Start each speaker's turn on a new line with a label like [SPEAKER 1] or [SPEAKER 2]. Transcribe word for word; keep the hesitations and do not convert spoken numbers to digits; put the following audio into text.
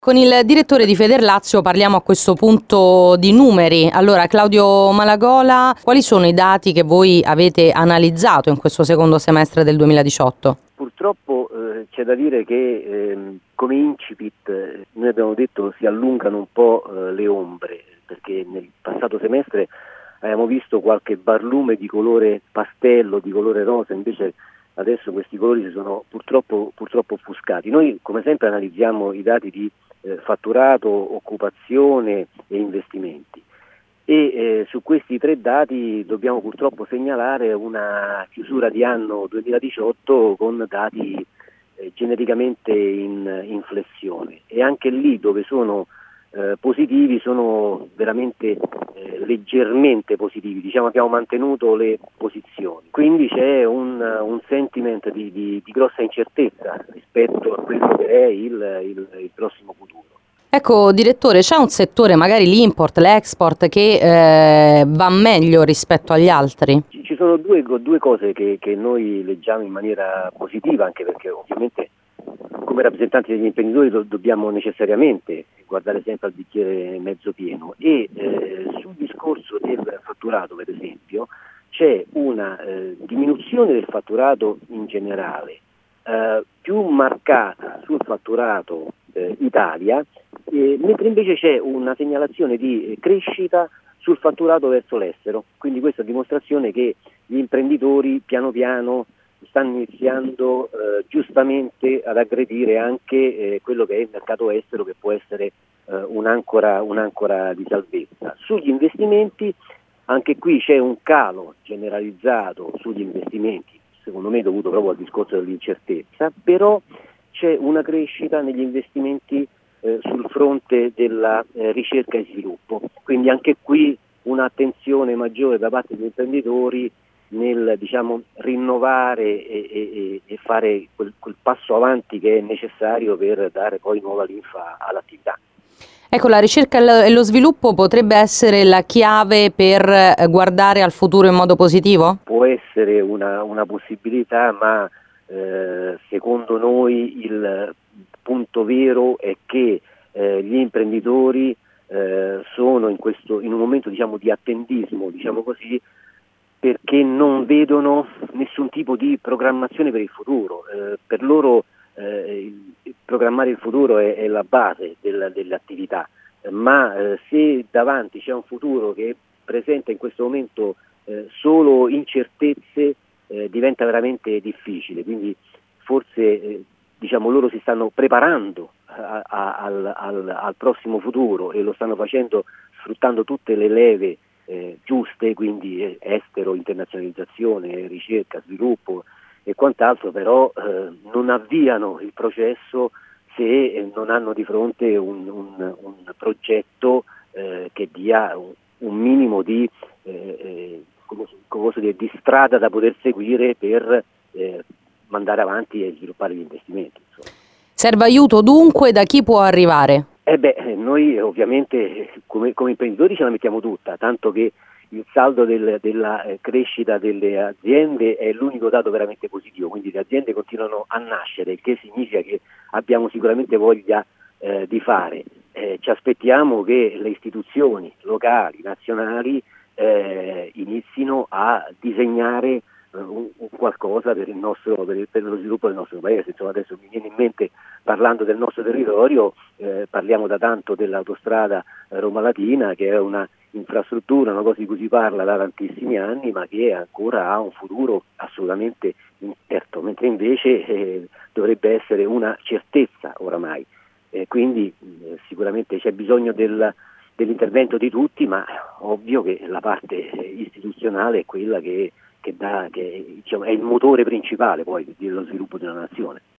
[SPEAKER 1] Con il direttore di Federlazio parliamo a questo punto di numeri. Allora, Claudio Malagola, quali sono i dati che voi avete analizzato in questo secondo semestre del duemiladiciotto?
[SPEAKER 2] Purtroppo eh, c'è da dire che ehm, come incipit eh, noi abbiamo detto si allungano un po' eh, le ombre, perché nel passato semestre abbiamo visto qualche barlume di colore pastello, di colore rosa, invece adesso questi colori si sono purtroppo, purtroppo offuscati. Noi come sempre analizziamo i dati di eh, fatturato, occupazione e investimenti e eh, su questi tre dati dobbiamo purtroppo segnalare una chiusura di anno duemiladiciotto con dati eh, genericamente in, in flessione, e anche lì dove sono eh, positivi sono veramente eh, leggermente positivi, diciamo abbiamo mantenuto le posizioni, quindi c'è un, un sentiment di, di, di grossa incertezza rispetto a quello che è il, il, il prossimo futuro.
[SPEAKER 1] Ecco, direttore, c'è un settore, magari l'import, l'export, che eh, va meglio rispetto agli altri?
[SPEAKER 2] Ci sono due, due cose che, che noi leggiamo in maniera positiva, anche perché ovviamente come rappresentanti degli imprenditori do, dobbiamo necessariamente guardare sempre al bicchiere mezzo pieno, e eh, sul discorso del fatturato per esempio c'è una eh, diminuzione del fatturato in generale, eh, più marcata sul fatturato eh, Italia, eh, mentre invece c'è una segnalazione di crescita sul fatturato verso l'estero, quindi questa è dimostrazione che gli imprenditori piano piano stanno iniziando eh, giustamente ad aggredire anche eh, quello che è il mercato estero, che può essere eh, un'ancora, un'ancora di salvezza. Sugli investimenti anche qui c'è un calo generalizzato sugli investimenti, secondo me dovuto proprio al discorso dell'incertezza, però c'è una crescita negli investimenti eh, sul fronte della eh, ricerca e sviluppo, quindi anche qui un'attenzione maggiore da parte degli imprenditori nel diciamo rinnovare e, e, e fare quel, quel passo avanti che è necessario per dare poi nuova linfa all'attività.
[SPEAKER 1] Ecco, la ricerca e lo sviluppo potrebbe essere la chiave per guardare al futuro in modo positivo?
[SPEAKER 2] Può essere una, una possibilità, ma eh, secondo noi il punto vero è che eh, gli imprenditori eh, sono in, questo, in un momento diciamo di attendismo, diciamo così, perché non vedono nessun tipo di programmazione per il futuro. Eh, per loro eh, il, programmare il futuro è, è la base del, dell'attività, eh, ma eh, se davanti c'è un futuro che presenta in questo momento eh, solo incertezze, eh, diventa veramente difficile, quindi forse eh, diciamo loro si stanno preparando a, a, al, al, al prossimo futuro e lo stanno facendo sfruttando tutte le leve Eh, giuste, quindi eh, estero, internazionalizzazione, ricerca, sviluppo e quant'altro, però eh, non avviano il processo se eh, non hanno di fronte un, un, un progetto eh, che dia un, un minimo di, eh, eh, come, come posso dire, di strada da poter seguire per eh, mandare avanti e sviluppare gli investimenti. Insomma.
[SPEAKER 1] Serve aiuto dunque, da chi può arrivare?
[SPEAKER 2] Eh beh, noi ovviamente come, come imprenditori ce la mettiamo tutta, tanto che il saldo del, della crescita delle aziende è l'unico dato veramente positivo, quindi le aziende continuano a nascere, il che significa che abbiamo sicuramente voglia eh, di fare. Eh, ci aspettiamo che le istituzioni locali, nazionali eh, inizino a disegnare Un, un qualcosa per il nostro per, il, per lo sviluppo del nostro paese. Insomma, adesso mi viene in mente, parlando del nostro territorio, eh, parliamo da tanto dell'autostrada Roma Latina, che è una infrastruttura, una cosa di cui si parla da tantissimi anni, ma che ancora ha un futuro assolutamente incerto, mentre invece eh, dovrebbe essere una certezza oramai. Eh, quindi eh, sicuramente c'è bisogno del, dell'intervento di tutti, ma ovvio che la parte istituzionale è quella che che, dà, che diciamo, è il motore principale poi dello sviluppo di una nazione.